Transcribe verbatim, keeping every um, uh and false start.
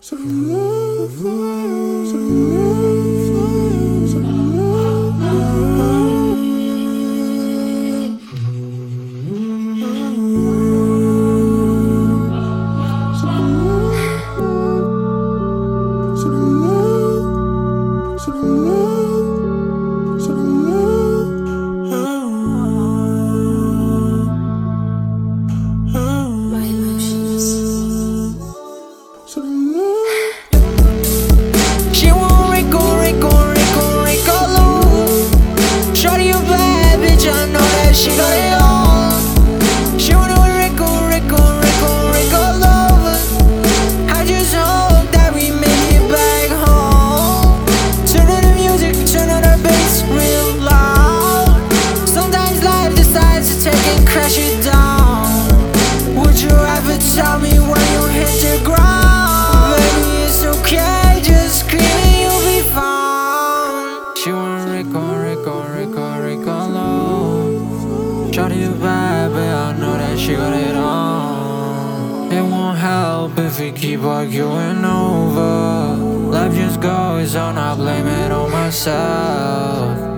She want Rico, Rico, Rico, Rico Lou. Shorty a bad bitch, I know that she got it all. She wanna Rico, Rico, Rico, Rico love. I just hope that we make it back home. Turn on the music, turn on the bass real loud. Sometimes life decides to take and crash it down. Would you ever tell me when you hit the ground? Baby, it's okay, just scream and you'll be fine. She want Rico, Rico, Rico, Rico love. Shorty a bad, but I know that she got it on. It won't help if we keep arguing over. Life just goes on, I blame it on myself.